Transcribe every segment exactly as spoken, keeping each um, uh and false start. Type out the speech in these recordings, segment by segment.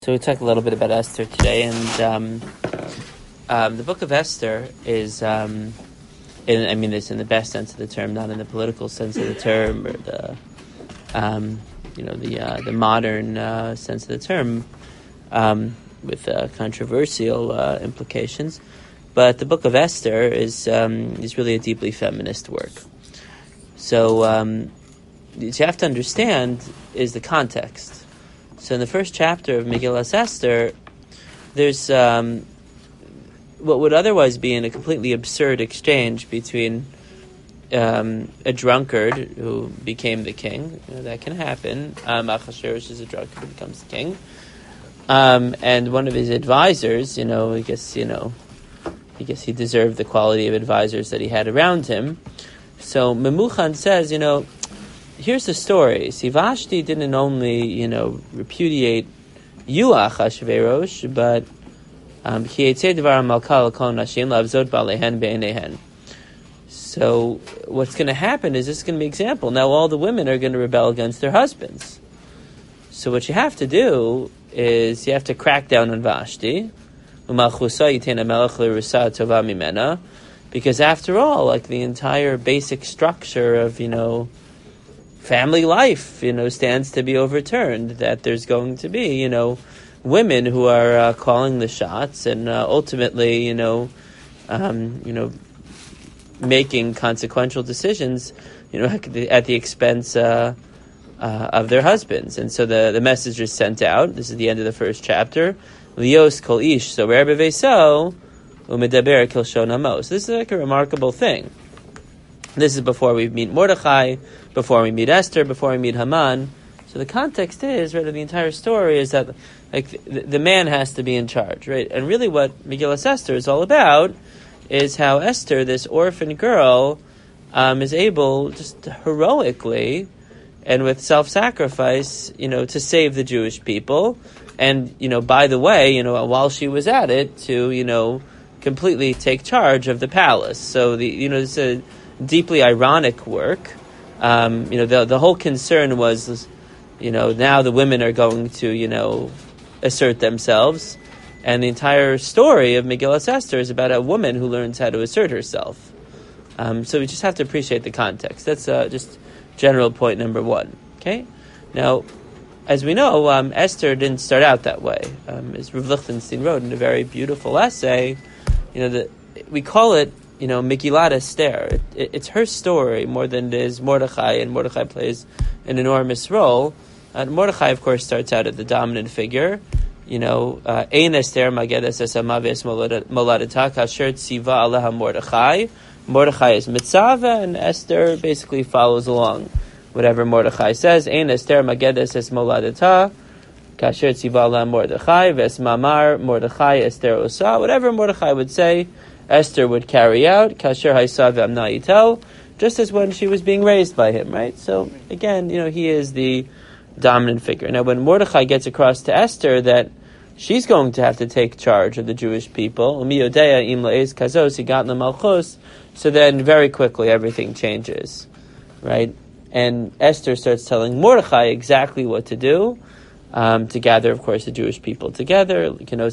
So we talked a little bit about Esther today, and um, um, the book of Esther is, um, in, I mean this in the best sense of the term, not in the political sense of the term, or the, um, you know, the uh, the modern uh, sense of the term, um, with uh, controversial uh, implications. But the book of Esther is um, is really a deeply feminist work. So um, what you have to understand is the context. So in the first chapter of Megillas Esther, there's um, what would otherwise be in a completely absurd exchange between um, a drunkard who became the king. You know, that can happen. Um, Achashverosh is a drunkard who becomes the king. Um, and one of his advisors, you know, I guess, you know, I guess he deserved the quality of advisors that he had around him. So Memuchan says, you know, here's the story. See, Vashti didn't only, you know, repudiate you, Achashverosh, but um, so what's going to happen is this is going to be an example. Now all the women are going to rebel against their husbands. So what you have to do is you have to crack down on Vashti, because after all, like the entire basic structure of, you know, family life, you know, stands to be overturned, that there's going to be, you know, women who are uh, calling the shots and uh, ultimately, you know, um, you know, making consequential decisions, you know, at the, at the expense uh, uh, of their husbands. And so the, the message is sent out. This is the end of the first chapter. Lios kol ish, so rer beveso, umedaber kilshon hamo. So this is like a remarkable thing. This is before we meet Mordechai, before we meet Esther, before we meet Haman. So the context is, right, of the entire story is that, like, the, the man has to be in charge, right? And really what Megillas Esther is all about is how Esther, this orphan girl, um, is able just heroically and with self-sacrifice, you know, to save the Jewish people. And, you know, by the way, you know, while she was at it, to, you know, completely take charge of the palace. So, the you know, it's a deeply ironic work. Um, you know, the the whole concern was, you know, now the women are going to, you know, assert themselves, and the entire story of Megillas Esther is about a woman who learns how to assert herself. Um, so we just have to appreciate the context. That's uh, just general point number one. Okay, now, as we know, um, Esther didn't start out that way. Um, as Rav Lichtenstein wrote in a very beautiful essay, you know, the, we call it, you know, Megillat Esther. It, it, it's her story more than it is Mordechai, and Mordechai plays an enormous role. And Mordechai, of course, starts out as the dominant figure. You know, Ein Esther Magedes es Amaves Moladata Kasher Tziva Aleha Mordechai. Mordechai is Mitzvah, and Esther basically follows along whatever Mordechai says. Ein Esther Magedes es Moladata Kasher Tziva Aleha Mordechai Ves Mamar Mordechai Esther Osa. Whatever Mordechai would say, Esther would carry out, kasher haisav amna yitel, just as when she was being raised by him, right? So, again, you know, he is the dominant figure. Now, when Mordechai gets across to Esther that she's going to have to take charge of the Jewish people, so then very quickly everything changes, right? And Esther starts telling Mordechai exactly what to do, um, to gather, of course, the Jewish people together.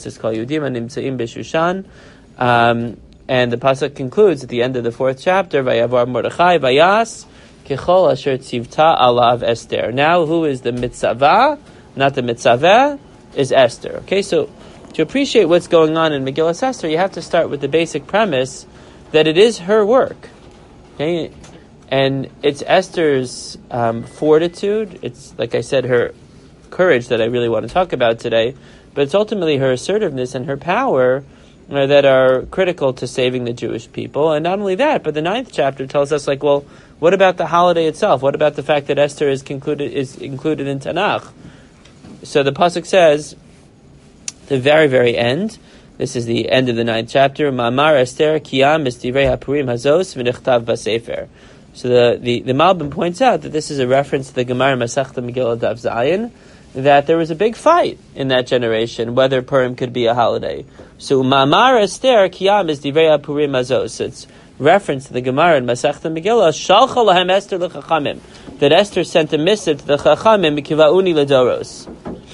Um, and the pasuk concludes at the end of the fourth chapter, Vayavar Mordechai Vayas Kechol Asher Tzivta Alav Esther. Now, who is the mitzvah, not the mitzvah, is Esther. Okay, so to appreciate what's going on in Megillas Esther, you have to start with the basic premise that it is her work. Okay, and it's Esther's um, fortitude. It's, like I said, her courage that I really want to talk about today. But it's ultimately her assertiveness and her power Uh, that are critical to saving the Jewish people. And not only that, but the ninth chapter tells us, like, well, what about the holiday itself? What about the fact that Esther is concluded is included in Tanakh? So the pasuk says, the very, very end, this is the end of the ninth chapter, Ma'amar Esther Kiyam Mistivrei HaPurim Hazos V'Nichtav B'Sefer. So the, the, the Malbim points out that this is a reference to the Gemara Masechta Megillah Daf Zayin, that there was a big fight in that generation whether Purim could be a holiday. So Ma'amar Esther Kiyam is Divrei HaPurim Hazos. It's reference to the Gemara in Masechta Megillah, Shalcha Lahem Esther L'Chachamim, that Esther sent a missive to the Chachamim Kivauni L'Doros.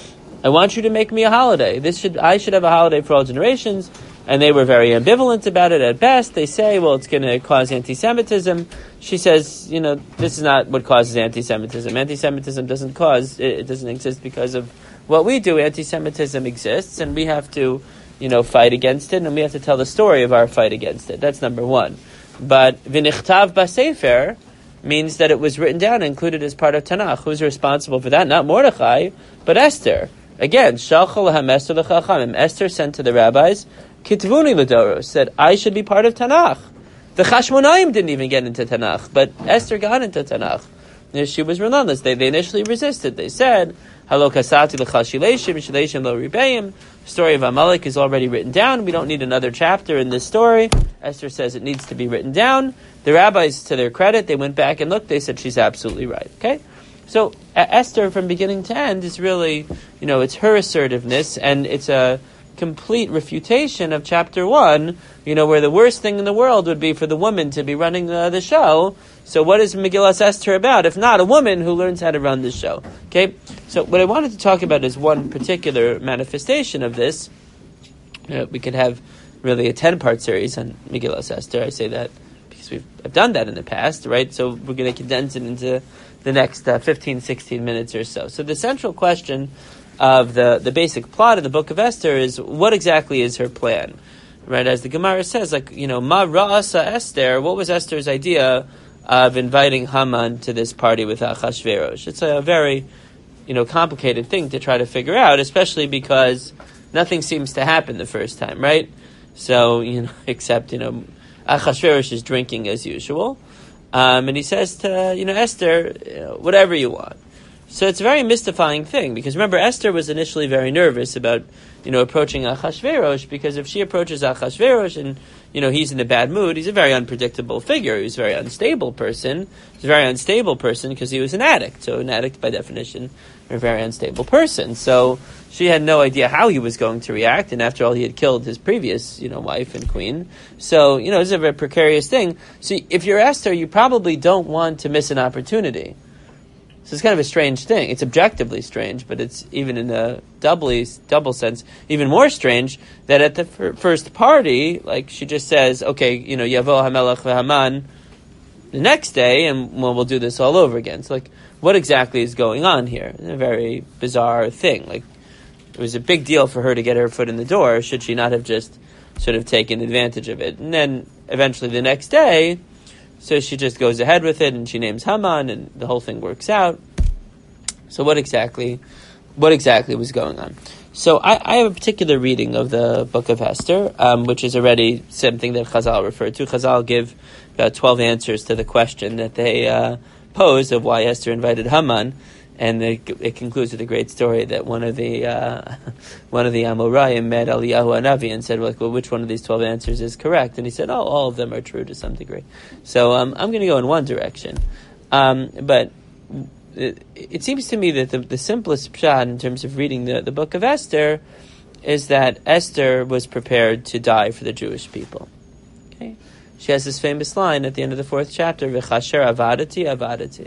I want you to make me a holiday. This should I should have a holiday for all generations. And they were very ambivalent about it at best. They say, well, it's going to cause anti-Semitism. She says, you know, this is not what causes anti-Semitism. Anti-Semitism doesn't cause, it doesn't exist because of what we do. Anti-Semitism exists, and we have to, you know, fight against it, and we have to tell the story of our fight against it. That's number one. But v'nichtav b'sefer means that it was written down and included as part of Tanakh. Who's responsible for that? Not Mordechai, but Esther. Again, Shalcha lahem Esther l'chachamim. Esther sent to the rabbis, Kitvuni l'doros, said, I should be part of Tanakh. The Chashmonaim didn't even get into Tanakh, but Esther got into Tanakh. She was relentless. They, they initially resisted. They said, Halo kasati l'chashileshim, shileshim lo ribeim. The story of Amalek is already written down. We don't need another chapter in this story. Esther says it needs to be written down. The rabbis, to their credit, they went back and looked. They said she's absolutely right. Okay? So uh, Esther, from beginning to end, is really, you know, it's her assertiveness, and it's a complete refutation of chapter one, you know, where the worst thing in the world would be for the woman to be running the, the show. So what is Megillas Esther about, if not a woman who learns how to run the show? Okay? So what I wanted to talk about is one particular manifestation of this. You know, we could have really a ten-part series on Megillas Esther. I say that because we've I've done that in the past, right? So we're going to condense it into the next uh, fifteen, sixteen minutes or so. So the central question of the, the basic plot of the book of Esther is, what exactly is her plan? Right, as the Gemara says, like, you know, Ma Ra'asa Esther, what was Esther's idea of inviting Haman to this party with Achashverosh? It's a very, you know, complicated thing to try to figure out, especially because nothing seems to happen the first time, right? So, you know, except, you know, Achashverosh is drinking as usual, um, and he says to, you know, Esther, you know, whatever you want. So it's a very mystifying thing, because remember, Esther was initially very nervous about, you know, approaching Achashverosh, because if she approaches Achashverosh and, you know, he's in a bad mood, he's a very unpredictable figure. He's a very unstable person. He's a very unstable person because he was an addict. So an addict, by definition, a very unstable person. So she had no idea how he was going to react, and after all, he had killed his previous, you know, wife and queen. So, you know, it's a very precarious thing. So if you're Esther, you probably don't want to miss an opportunity. So it's kind of a strange thing. It's objectively strange, but it's even in a doubly double sense, even more strange that at the f- first party, like, she just says, okay, you know, Yavo HaMelech v'Haman the next day, and well, we'll do this all over again. So, like, what exactly is going on here? It's a very bizarre thing. Like, it was a big deal for her to get her foot in the door. Should she not have just sort of taken advantage of it? And then eventually the next day, so she just goes ahead with it, and she names Haman, and the whole thing works out. So what exactly, what exactly was going on? So I, I have a particular reading of the book of Esther, um, which is already something that Chazal referred to. Chazal give about twelve answers to the question that they uh, posed of why Esther invited Haman, and they, it concludes with a great story that one of the uh, one of the Amoraim met Eliyahu Hanavi and said, like, well, which one of these twelve answers is correct? And he said, oh, all of them are true to some degree. So um, I'm going to go in one direction. Um, but it, it seems to me that the, the simplest pshat in terms of reading the, the book of Esther is that Esther was prepared to die for the Jewish people. Okay, she has this famous line at the end of the fourth chapter, V'chasher avadati avadati.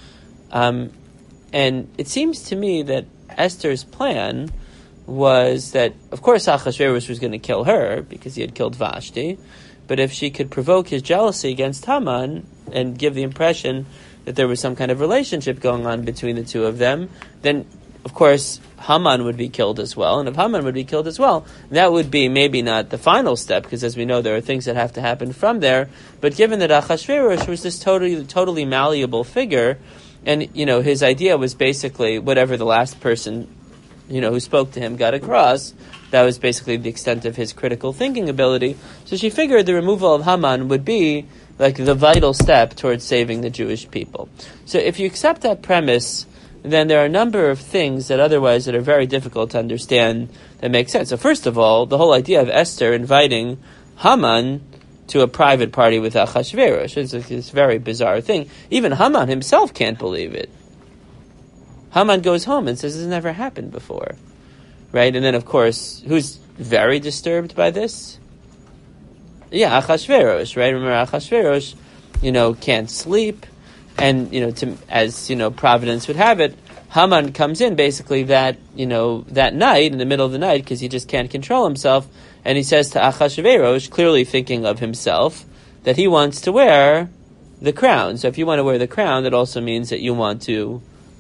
Um, And it seems to me that Esther's plan was that, of course, Achashverosh was going to kill her because he had killed Vashti, but if she could provoke his jealousy against Haman and give the impression that there was some kind of relationship going on between the two of them, then, of course, Haman would be killed as well. And if Haman would be killed as well, that would be maybe not the final step, because as we know, there are things that have to happen from there. But given that Achashverosh was this totally, totally malleable figure, and, you know, his idea was basically whatever the last person, you know, who spoke to him got across, that was basically the extent of his critical thinking ability. So she figured the removal of Haman would be like the vital step towards saving the Jewish people. So if you accept that premise, then there are a number of things that otherwise that are very difficult to understand that make sense. So first of all, the whole idea of Esther inviting Haman to a private party with Achashverosh is this very bizarre thing. Even Haman himself can't believe it. Haman goes home and says this never happened before. Right? And then, of course, who's very disturbed by this? Yeah, Achashverosh, right? Remember, Achashverosh, you know, can't sleep. And, you know, to, as, you know, Providence would have it, Haman comes in basically that, you know, that night, in the middle of the night, because he just can't control himself, and he says to Achashverosh, clearly thinking of himself, that he wants to wear the crown. So if you want to wear the crown, that also means that you want to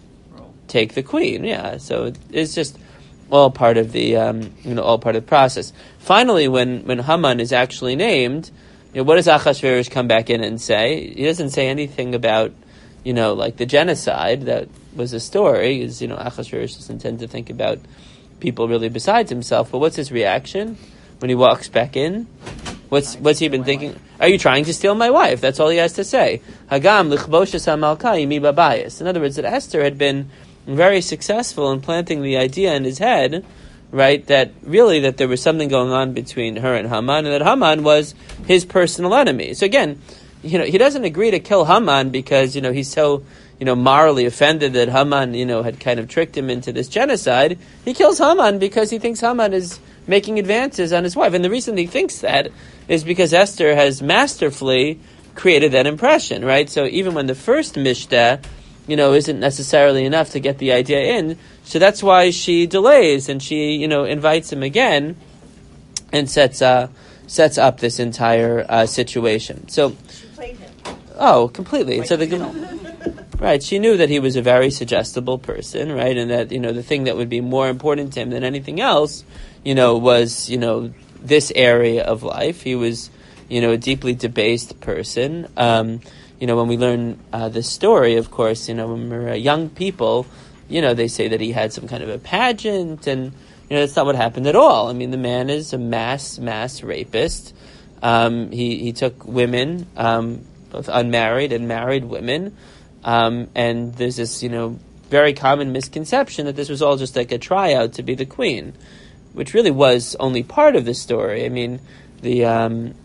take the queen. Yeah, so it's just all part of the, um, you know, all part of the process. Finally, when, when Haman is actually named, you know, what does Achashverosh come back in and say? He doesn't say anything about, you know, like the genocide that was a story, is, you know, Achashverosh doesn't tend to think about people really besides himself, but what's his reaction when he walks back in? What's what's he been thinking? Are you trying to steal my wife? That's all he has to say. Hagam lichboshes hamalka imi babayis. In other words, that Esther had been very successful in planting the idea in his head, right, that really that there was something going on between her and Haman, and that Haman was his personal enemy. So again, you know, he doesn't agree to kill Haman because, you know, he's so, you know, morally offended that Haman, you know, had kind of tricked him into this genocide. He kills Haman because he thinks Haman is making advances on his wife. And the reason he thinks that is because Esther has masterfully created that impression, right? So even when the first Mishteh, you know, isn't necessarily enough to get the idea in, so that's why she delays and she, you know, invites him again and sets uh, sets up this entire uh, situation. So, she played him. Oh, completely. Right. So the right, she knew that he was a very suggestible person, right, and that, you know, the thing that would be more important to him than anything else, you know, was, you know, this area of life. He was, you know, a deeply debased person. Um, you know, when we learn uh, this story, of course, you know, when we're uh, young people, you know, they say that he had some kind of a pageant, and, you know, that's not what happened at all. I mean, the man is a mass, mass rapist. Um, he, he took women, um, both unmarried and married women, um, and there's this, you know, very common misconception that this was all just like a tryout to be the queen, which really was only part of the story. I mean, the, um,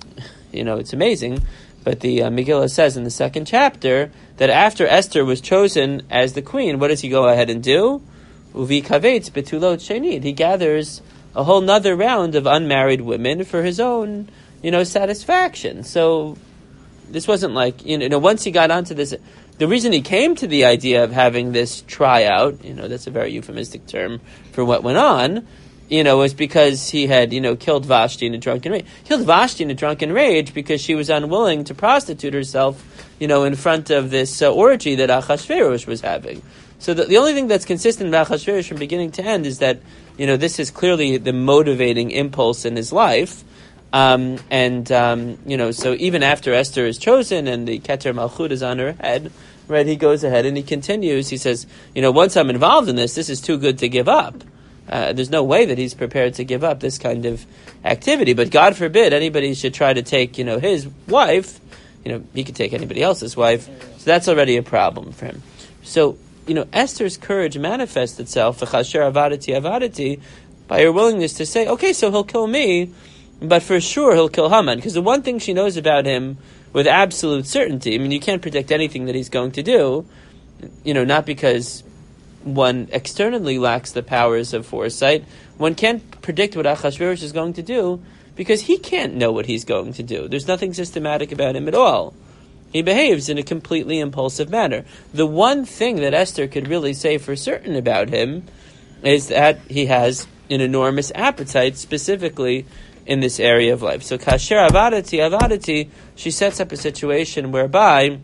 you know, it's amazing, but the uh, Megillah says in the second chapter that after Esther was chosen as the queen, what does he go ahead and do? Uvi kavetz betulot shenid. He gathers a whole nother round of unmarried women for his own, you know, satisfaction. So this wasn't like, you know, once he got onto this, the reason he came to the idea of having this tryout, you know, that's a very euphemistic term for what went on, you know, was because he had, you know, killed Vashti in a drunken rage. Killed Vashti in a drunken rage because she was unwilling to prostitute herself, you know, in front of this uh, orgy that Achashverosh was having. So the, the only thing that's consistent about Achashverosh from beginning to end is that, you know, this is clearly the motivating impulse in his life. Um, and, um, you know, so even after Esther is chosen and the Keter Malchut is on her head, right, he goes ahead and he continues. He says, you know, once I'm involved in this, this is too good to give up. Uh, there's no way that he's prepared to give up this kind of activity. But God forbid anybody should try to take, you know, his wife. You know, he could take anybody else's wife. So that's already a problem for him. So, you know, Esther's courage manifests itself, v'chasher avadati avadati, by her willingness to say, okay, so he'll kill me, but for sure he'll kill Haman. Because the one thing she knows about him with absolute certainty, I mean, you can't predict anything that he's going to do, you know, not because one externally lacks the powers of foresight. One can't predict what Achashverosh is going to do because he can't know what he's going to do. There's nothing systematic about him at all. He behaves in a completely impulsive manner. The one thing that Esther could really say for certain about him is that he has an enormous appetite, specifically in this area of life. So, kasher avadati avadati, she sets up a situation whereby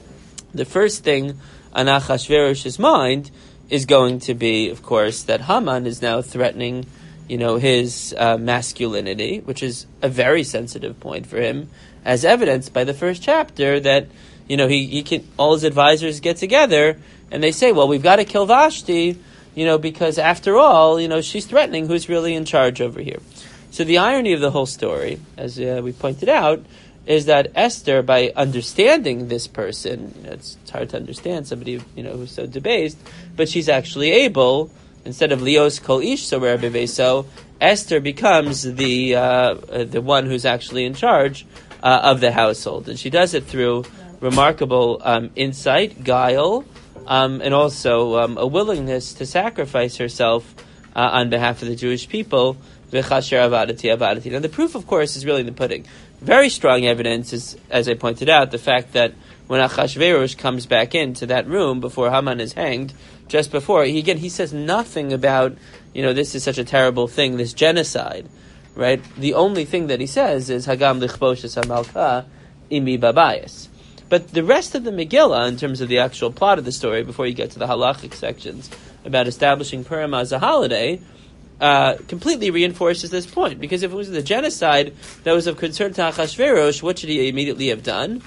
the first thing on Achashverosh's mind is going to be, of course, that Haman is now threatening, you know, his uh, masculinity, which is a very sensitive point for him, as evidenced by the first chapter that, you know, he, he can, all his advisors get together and they say, well, we've got to kill Vashti, you know, because after all, you know, she's threatening who's really in charge over here. So the irony of the whole story, as uh, we pointed out, is that Esther, by understanding this person, you know, it's, it's hard to understand somebody, you know, who's so debased, but she's actually able, instead of Leos kol ish sorer bebeso, Esther becomes the uh, the one who's actually in charge uh, of the household, and she does it through remarkable um, insight, guile, um, and also um, a willingness to sacrifice herself uh, on behalf of the Jewish people. V'chasher avadati avadati. Now, the proof, of course, is really in the pudding. Very strong evidence is, as I pointed out, the fact that when Achashverosh comes back into that room before Haman is hanged, just before, he, again, he says nothing about, you know, this is such a terrible thing, this genocide, right? The only thing that he says is, Hagam lichboshes hamalka imi babayis. But the rest of the Megillah, in terms of the actual plot of the story, before you get to the halachic sections about establishing Purim as a holiday, uh, completely reinforces this point. Because if it was the genocide that was of concern to Achashverosh, what should he immediately have done?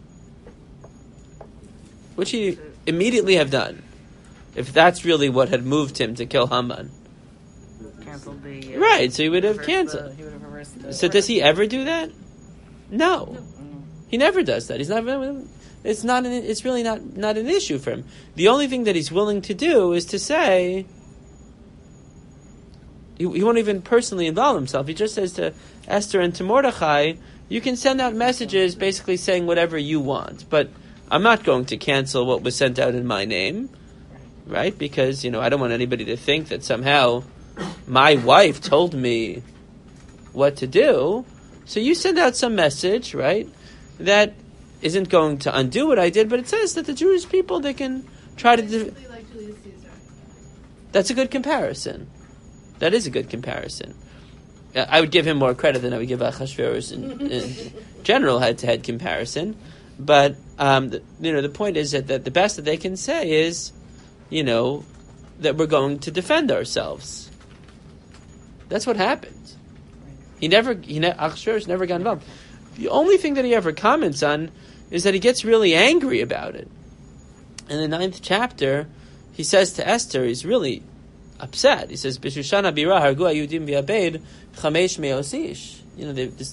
What should he immediately have done? If that's really what had moved him to kill Haman. Canceled the... Uh, right, so he would have canceled. The, he would have reversed the so does he ever do that? No. no. He never does that. He's not. It's not. An, it's really not not an issue for him. The only thing that he's willing to do is to say. He, he won't even personally involve himself. He just says to Esther and to Mordechai, "You can send out messages, basically saying whatever you want, but I'm not going to cancel what was sent out in my name, right? Because you know I don't want anybody to think that somehow my wife told me what to do. So you send out some message, right?" That isn't going to undo what I did, but it says that the Jewish people, they can try to... De- like Julius Caesar. That's a good comparison. That is a good comparison. I would give him more credit than I would give Achashverosh in, in general head-to-head comparison. But, um, the, you know, the point is that, that the best that they can say is, you know, that we're going to defend ourselves. That's what happened. He never... He ne- Achashverosh never got involved. The only thing that he ever comments on is that he gets really angry about it. In the ninth chapter, he says to Esther, he's really upset. He says, "B'Shushana bira hargu hayudim v'abed chamesh me'osish." You know, there's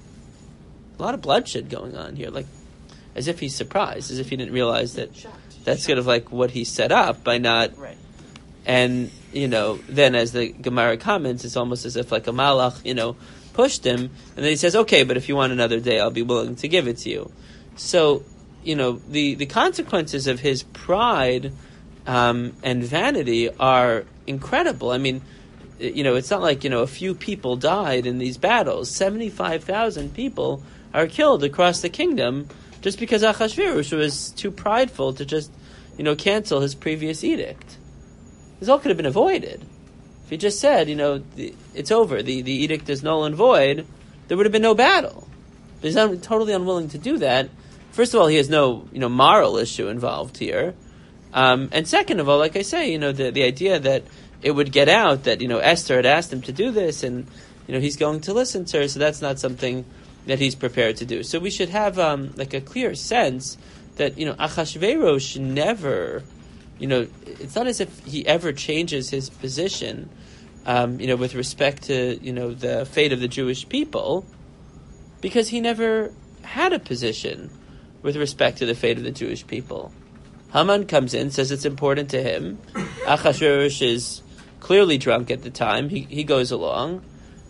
a lot of bloodshed going on here, like as if he's surprised, as if he didn't realize that that's sort of like what he set up by not. Right. And you know, then as the Gemara comments, it's almost as if like a malach, you know, pushed him, and then he says, "Okay, but if you want another day, I'll be willing to give it to you." So, you know, the, the consequences of his pride um, and vanity are incredible. I mean, you know, it's not like, you know, a few people died in these battles. seventy-five thousand people are killed across the kingdom just because Achashverosh was too prideful to just, you know, cancel his previous edict. This all could have been avoided. If he just said, you know, the, it's over, the, the edict is null and void, there would have been no battle. But he's un- totally unwilling to do that. First of all, he has no, you know, moral issue involved here. Um, and second of all, like I say, you know, the, the idea that it would get out that, you know, Esther had asked him to do this and, you know, he's going to listen to her, so that's not something that he's prepared to do. So we should have, um, like a clear sense that, you know, Achashverosh never, you know, it's not as if he ever changes his position, um, you know, with respect to, you know, the fate of the Jewish people, because he never had a position with respect to the fate of the Jewish people. Haman comes in, says it's important to him. Achashverosh is clearly drunk at the time. He he goes along.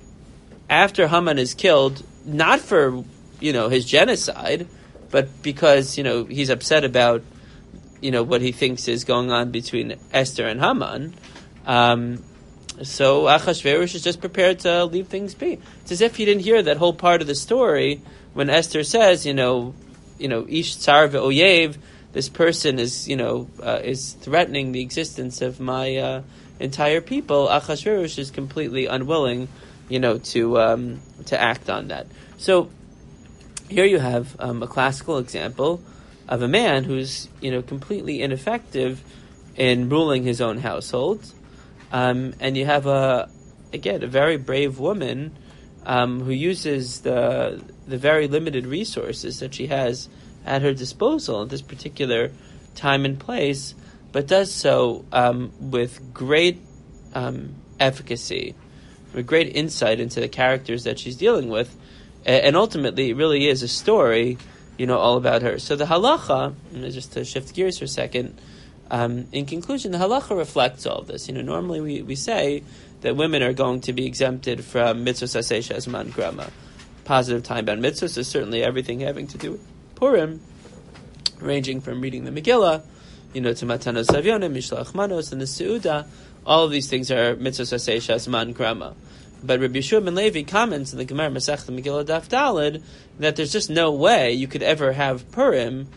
After Haman is killed, not for, you know, his genocide, but because, you know, he's upset about, you know, what he thinks is going on between Esther and Haman. Um, so Achashverosh is just prepared to leave things be. It's as if he didn't hear that whole part of the story when Esther says, you know, you know, Ish Tsar ve'oyev, this person is, you know, uh, is threatening the existence of my uh, entire people. Achashverosh is completely unwilling, you know, to um, to act on that. So here you have um, a classical example of a man who's, you know, completely ineffective in ruling his own household, um, and you have a, again, a very brave woman um, who uses the the very limited resources that she has at her disposal at this particular time and place, but does so um, with great um, efficacy, with great insight into the characters that she's dealing with, and ultimately it really is a story, you know, all about her. So the halacha, just to shift gears for a second, um, in conclusion, the halacha reflects all of this. You know, normally we, we say that women are going to be exempted from mitzvos aseh shezman grama. Positive time-bound mitzvahs is certainly everything having to do with Purim, ranging from reading the Megillah, you know, to Matanos Avyonim, Mishlach Manos, and the Seuda. All of these things are mitzvos aseh shezman grama. But Rabbi Yeshua ben Levi comments in the Gemara Masechta Megillah Daf Daled that there's just no way you could ever have Purim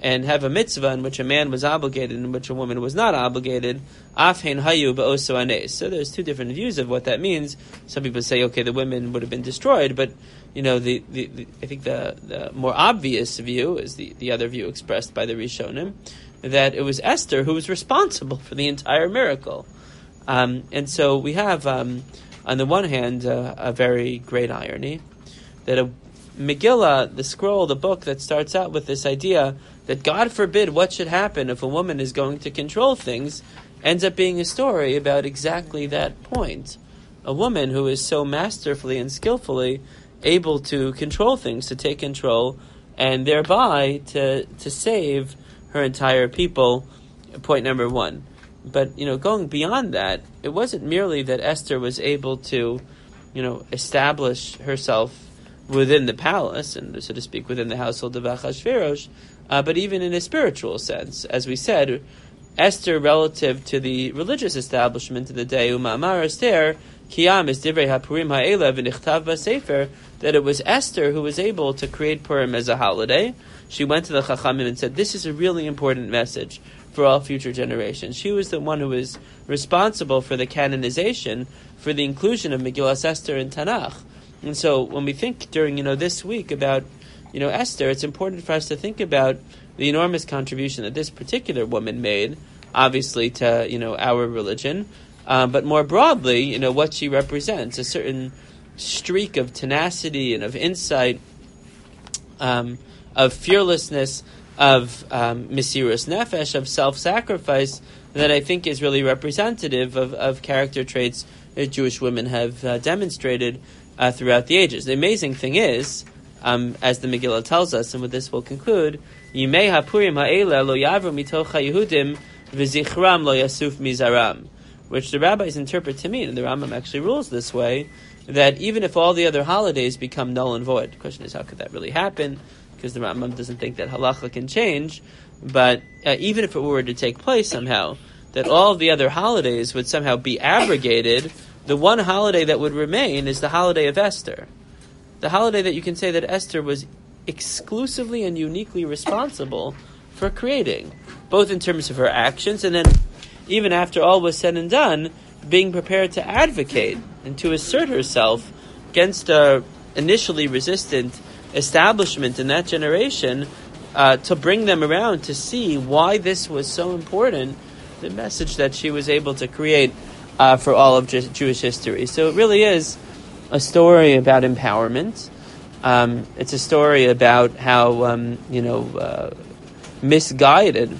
and have a mitzvah in which a man was obligated and in which a woman was not obligated, afhen hayu ba'oso anes. So there's two different views of what that means. Some people say, okay, the women would have been destroyed, but you know, the, the, the I think the, the more obvious view is the, the other view expressed by the Rishonim, that it was Esther who was responsible for the entire miracle. Um, and so we have, um, on the one hand, uh, a very great irony, that a Megillah, the scroll, the book that starts out with this idea that God forbid what should happen if a woman is going to control things, ends up being a story about exactly that point. A woman who is so masterfully and skillfully able to control things, to take control, and thereby to to save her entire people, point number one. But, you know, going beyond that, it wasn't merely that Esther was able to, you know, establish herself within the palace, and so to speak, within the household of Achashverosh, uh, but even in a spiritual sense. As we said, Esther, relative to the religious establishment of the day, Uma'amar Esther, Kiyam is Divrei HaPurim Ha'elev v'nichtav b'Sefer, that it was Esther who was able to create Purim as a holiday. She went to the Chachamim and said, this is a really important message for all future generations. She was the one who was responsible for the canonization, for the inclusion of Megillas Esther in Tanakh. And so when we think during, you know, this week about, you know, Esther, it's important for us to think about the enormous contribution that this particular woman made, obviously to, you know, our religion, uh, but more broadly, you know, what she represents, a certain streak of tenacity and of insight, um, of fearlessness, of um, Mesirus Nefesh, of self-sacrifice, that I think is really representative of, of character traits that Jewish women have uh, demonstrated uh, throughout the ages. The amazing thing is, um, as the Megillah tells us, and with this we'll conclude, Yimei HaPurim Ha'ela lo yavru mitoch HaYehudim v'zichram lo yasuf mizaram, which the rabbis interpret to mean, and the Rambam actually rules this way, that even if all the other holidays become null and void, the question is, how could that really happen? Because the Rambam doesn't think that halacha can change, but uh, even if it were to take place somehow, that all the other holidays would somehow be abrogated, the one holiday that would remain is the holiday of Esther. The holiday that you can say that Esther was exclusively and uniquely responsible for creating, both in terms of her actions and then, even after all was said and done, being prepared to advocate and to assert herself against a initially resistant establishment in that generation, uh, to bring them around to see why this was so important, the message that she was able to create uh, for all of Jew- Jewish history. So it really is a story about empowerment. Um, it's a story about how, um, you know, uh, misguided,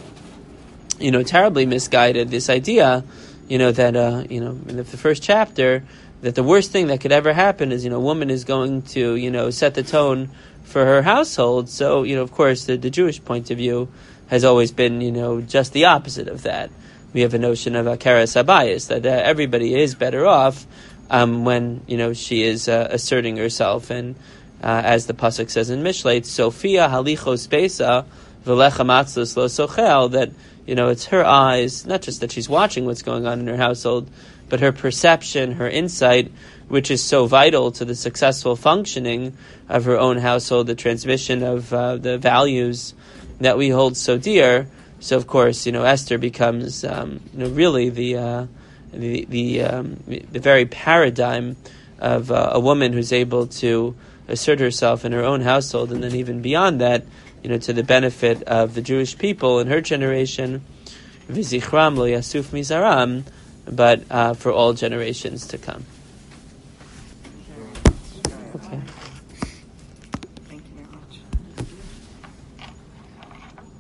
you know, terribly misguided, this idea, you know, that, uh, you know, in the first chapter, that the worst thing that could ever happen is, you know, a woman is going to, you know, set the tone for her household. So, you know, of course, the, the Jewish point of view has always been, you know, just the opposite of that. We have a notion of Akeres Habayis, that uh, everybody is better off um, when, you know, she is uh, asserting herself. And uh, as the pasuk says in Mishlei, Sophia halichos beisa v'lecha matzos lo sochel, that, you know, it's her eyes, not just that she's watching what's going on in her household, but her perception, her insight, which is so vital to the successful functioning of her own household, the transmission of uh, the values that we hold so dear. So, of course, you know, Esther becomes, um, you know, really the uh, the the, um, the very paradigm of uh, a woman who's able to assert herself in her own household, and then even beyond that, you know, to the benefit of the Jewish people in her generation, v'zichram lo yasuf mizaram, but uh, for all generations to come. Okay.